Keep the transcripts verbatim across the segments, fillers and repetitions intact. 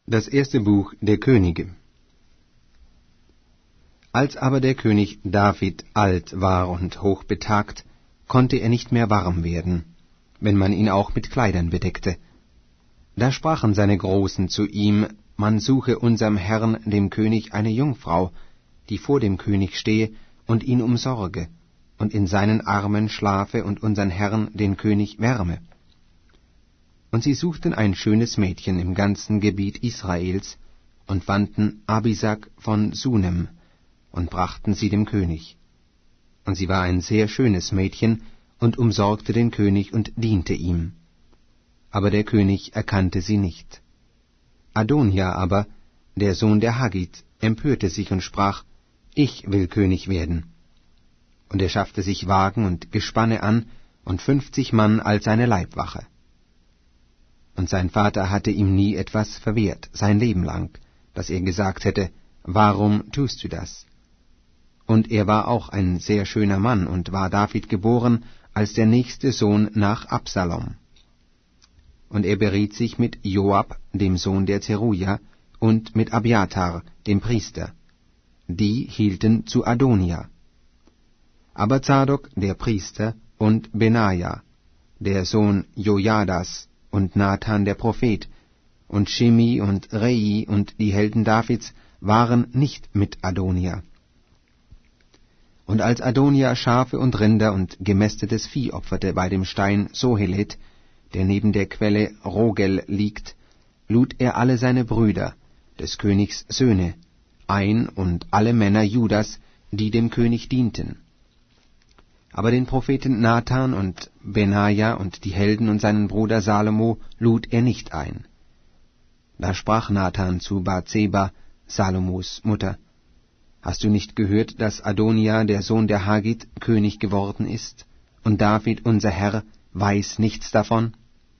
Das erste Buch der Könige. Als aber der König David alt war und hochbetagt, konnte er nicht mehr warm werden, wenn man ihn auch mit Kleidern bedeckte. Da sprachen seine Großen zu ihm, man suche unserem Herrn, dem König, eine Jungfrau, die vor dem König stehe und ihn umsorge, und in seinen Armen schlafe und unsern Herrn, den König, wärme. Und sie suchten ein schönes Mädchen im ganzen Gebiet Israels und fanden Abisag von Sunem und brachten sie dem König. Und sie war ein sehr schönes Mädchen und umsorgte den König und diente ihm. Aber der König erkannte sie nicht. Adonija aber, der Sohn der Haggit, empörte sich und sprach, ich will König werden. Und er schaffte sich Wagen und Gespanne an und fünfzig Mann als seine Leibwache. Und sein Vater hatte ihm nie etwas verwehrt, sein Leben lang, dass er gesagt hätte, warum tust du das? Und er war auch ein sehr schöner Mann und war David geboren als der nächste Sohn nach Absalom. Und er beriet sich mit Joab, dem Sohn der Zeruja, und mit Abiathar, dem Priester. Die hielten zu Adonija. Aber Zadok, der Priester, und Benaja, der Sohn Jojadas, und Nathan der Prophet, und Shimi und Rei und die Helden Davids waren nicht mit Adonija. Und als Adonija Schafe und Rinder und gemästetes Vieh opferte bei dem Stein Sohelet, der neben der Quelle Rogel liegt, lud er alle seine Brüder, des Königs Söhne, ein und alle Männer Judas, die dem König dienten. Aber den Propheten Nathan und Benaja und die Helden und seinen Bruder Salomo lud er nicht ein. Da sprach Nathan zu Bathseba, Salomos Mutter, hast du nicht gehört, dass Adonija, der Sohn der Haggit, König geworden ist, und David, unser Herr, weiß nichts davon?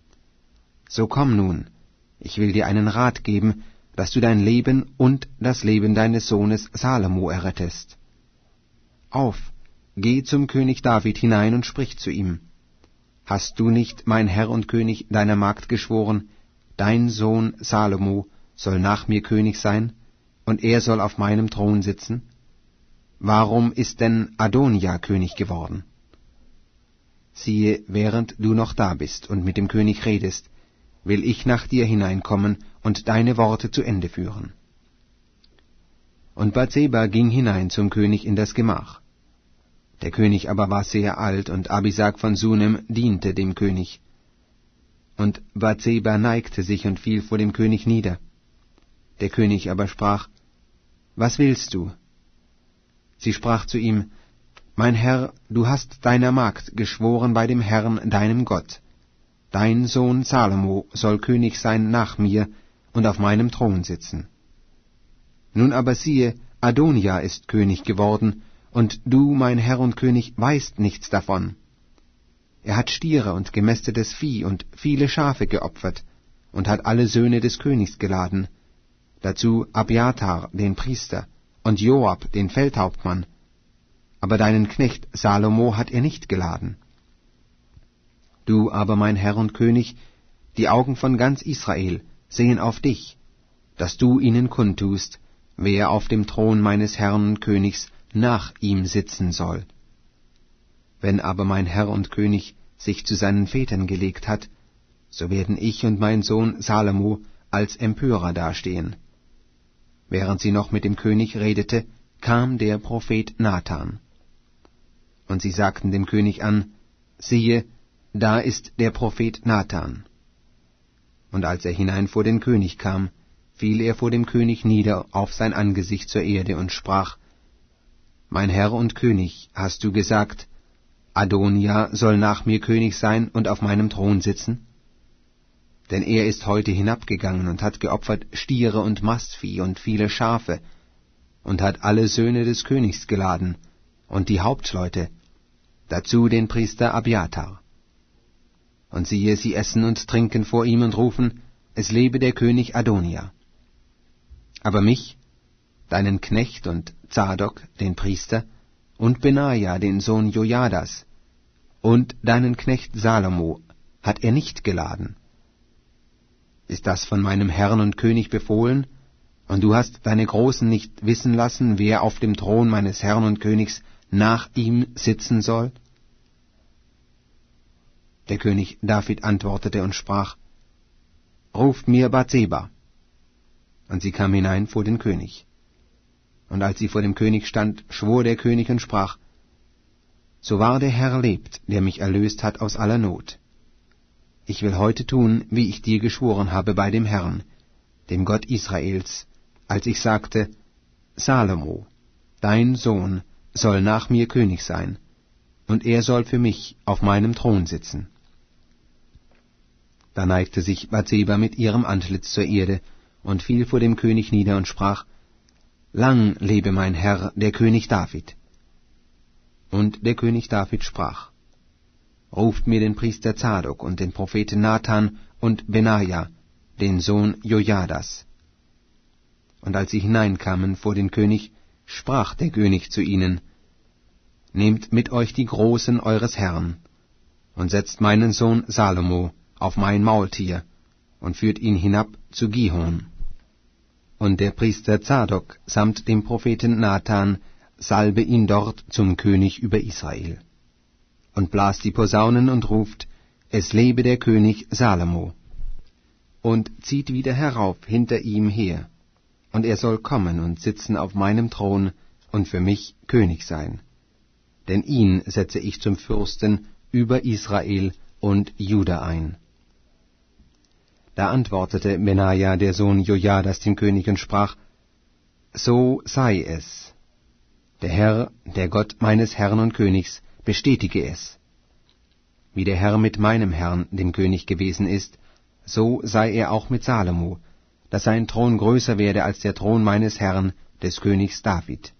So komm nun, ich will dir einen Rat geben, dass du dein Leben und das Leben deines Sohnes Salomo errettest. Auf, geh zum König David hinein und sprich zu ihm. Hast du nicht, mein Herr und König, deiner Magd geschworen, dein Sohn Salomo soll nach mir König sein, und er soll auf meinem Thron sitzen? Warum ist denn Adonija König geworden? Siehe, während du noch da bist und mit dem König redest, will ich nach dir hineinkommen und deine Worte zu Ende führen. Und Bathseba ging hinein zum König in das Gemach. Der König aber war sehr alt, und Abisag von Sunem diente dem König. Und Bathseba neigte sich und fiel vor dem König nieder. Der König aber sprach, was willst du? Sie sprach zu ihm, mein Herr, du hast deiner Magd geschworen bei dem Herrn, deinem Gott. Dein Sohn Salomo soll König sein nach mir und auf meinem Thron sitzen. Nun aber siehe, Adonija ist König geworden, und du, mein Herr und König, weißt nichts davon. Er hat Stiere und gemästetes Vieh und viele Schafe geopfert und hat alle Söhne des Königs geladen, dazu Abiathar, den Priester, und Joab, den Feldhauptmann, aber deinen Knecht Salomo hat er nicht geladen. Du aber, mein Herr und König, die Augen von ganz Israel sehen auf dich, dass du ihnen kundtust, wer auf dem Thron meines Herrn und Königs nach ihm sitzen soll. Wenn aber mein Herr und König sich zu seinen Vätern gelegt hat, so werden ich und mein Sohn Salomo als Empörer dastehen. Während sie noch mit dem König redete, kam der Prophet Nathan. Und sie sagten dem König an, siehe, da ist der Prophet Nathan. Und als er hinein vor den König kam, fiel er vor dem König nieder auf sein Angesicht zur Erde und sprach, mein Herr und König, hast du gesagt, Adonija soll nach mir König sein und auf meinem Thron sitzen? Denn er ist heute hinabgegangen und hat geopfert Stiere und Mastvieh und viele Schafe und hat alle Söhne des Königs geladen und die Hauptleute, dazu den Priester Abiathar. Und siehe, sie essen und trinken vor ihm und rufen, es lebe der König Adonija. Aber mich, deinen Knecht und Zadok, den Priester, und Benaja, den Sohn Jojadas, und deinen Knecht Salomo hat er nicht geladen. Ist das von meinem Herrn und König befohlen? Und du hast deine Großen nicht wissen lassen, wer auf dem Thron meines Herrn und Königs nach ihm sitzen soll? Der König David antwortete und sprach, »Ruft mir Bathseba.« Und sie kam hinein vor den König. Und als sie vor dem König stand, schwor der König und sprach, »So wahr der Herr lebt, der mich erlöst hat aus aller Not. Ich will heute tun, wie ich dir geschworen habe bei dem Herrn, dem Gott Israels, als ich sagte, Salomo, dein Sohn, soll nach mir König sein, und er soll für mich auf meinem Thron sitzen.« Da neigte sich Bathseba mit ihrem Antlitz zur Erde und fiel vor dem König nieder und sprach, »Lang lebe mein Herr, der König David.« Und der König David sprach, »Ruft mir den Priester Zadok und den Propheten Nathan und Benaja, den Sohn Jojadas.« Und als sie hineinkamen vor den König, sprach der König zu ihnen, »Nehmt mit euch die Großen eures Herrn und setzt meinen Sohn Salomo auf mein Maultier und führt ihn hinab zu Gihon.« Und der Priester Zadok samt dem Propheten Nathan salbe ihn dort zum König über Israel. Und blas die Posaunen und ruft, »Es lebe der König Salomo!« Und zieht wieder herauf hinter ihm her, und er soll kommen und sitzen auf meinem Thron und für mich König sein. Denn ihn setze ich zum Fürsten über Israel und Juda ein. Da antwortete Benaja, der Sohn Jojadas, dem König und sprach, »So sei es. Der Herr, der Gott meines Herrn und Königs, bestätige es. Wie der Herr mit meinem Herrn, dem König, gewesen ist, so sei er auch mit Salomo, dass sein Thron größer werde als der Thron meines Herrn, des Königs David.«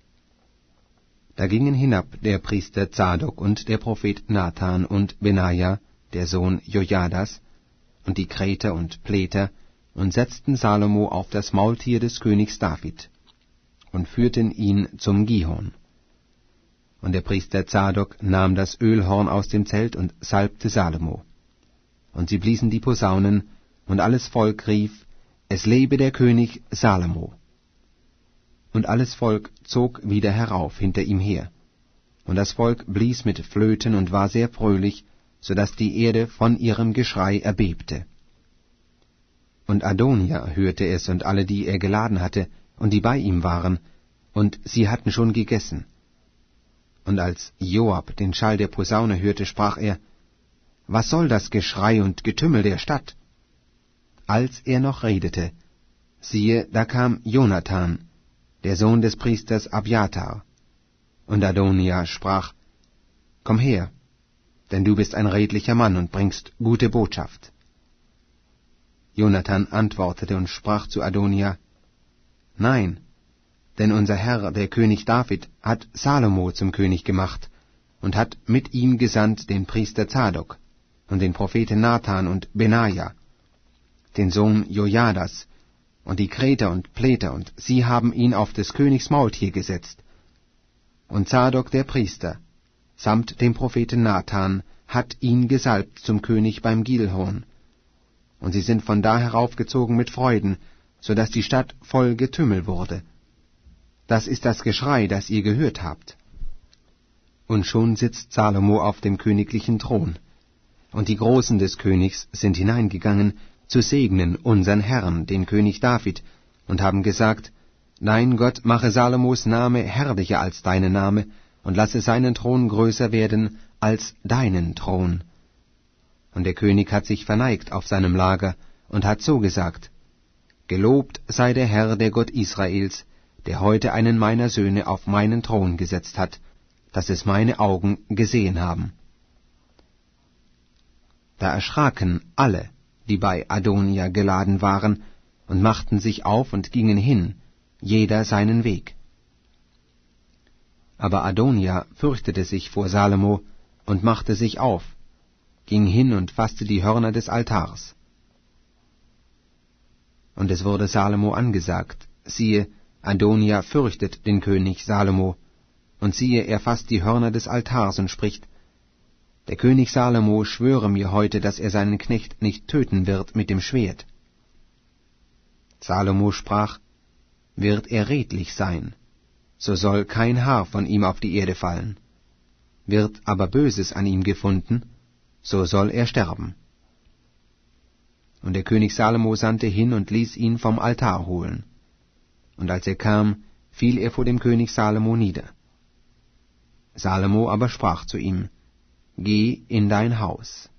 Da gingen hinab der Priester Zadok und der Prophet Nathan und Benaja, der Sohn Jojadas, und die Kreter und Pleter, und setzten Salomo auf das Maultier des Königs David, und führten ihn zum Gihon. Und der Priester Zadok nahm das Ölhorn aus dem Zelt und salbte Salomo. Und sie bliesen die Posaunen, und alles Volk rief, »Es lebe der König Salomo!« Und alles Volk zog wieder herauf hinter ihm her. Und das Volk blies mit Flöten und war sehr fröhlich, so daß die Erde von ihrem Geschrei erbebte. Und Adonija hörte es und alle, die er geladen hatte, und die bei ihm waren, und sie hatten schon gegessen. Und als Joab den Schall der Posaune hörte, sprach er, »Was soll das Geschrei und Getümmel der Stadt?« Als er noch redete, siehe, da kam Jonathan, der Sohn des Priesters Abjatar. Und Adonija sprach, »Komm her, denn du bist ein redlicher Mann und bringst gute Botschaft.« Jonathan antwortete und sprach zu Adonija, »Nein, denn unser Herr, der König David, hat Salomo zum König gemacht und hat mit ihm gesandt den Priester Zadok und den Propheten Nathan und Benaja, den Sohn Jojadas, und die Kreter und Pleter, und sie haben ihn auf des Königs Maultier gesetzt. Und Zadok der Priester, samt dem Propheten Nathan, hat ihn gesalbt zum König beim Gilhon. Und sie sind von da heraufgezogen mit Freuden, so daß die Stadt voll Getümmel wurde. Das ist das Geschrei, das ihr gehört habt. Und schon sitzt Salomo auf dem königlichen Thron. Und die Großen des Königs sind hineingegangen, zu segnen unsern Herrn, den König David, und haben gesagt, Dein Gott mache Salomos Name herrlicher als deinen Name, und lasse seinen Thron größer werden als deinen Thron. Und der König hat sich verneigt auf seinem Lager und hat so gesagt, Gelobt sei der Herr, der Gott Israels, der heute einen meiner Söhne auf meinen Thron gesetzt hat, dass es meine Augen gesehen haben. Da erschraken alle, die bei Adonija geladen waren, und machten sich auf und gingen hin, jeder seinen Weg. Aber Adonija fürchtete sich vor Salomo und machte sich auf, ging hin und fasste die Hörner des Altars. Und es wurde Salomo angesagt, siehe, Adonija fürchtet den König Salomo, und siehe, er fasst die Hörner des Altars und spricht, Der König Salomo schwöre mir heute, dass er seinen Knecht nicht töten wird mit dem Schwert. Salomo sprach, »Wird er redlich sein, so soll kein Haar von ihm auf die Erde fallen. Wird aber Böses an ihm gefunden, so soll er sterben.« Und der König Salomo sandte hin und ließ ihn vom Altar holen. Und als er kam, fiel er vor dem König Salomo nieder. Salomo aber sprach zu ihm, »Geh in dein Haus.«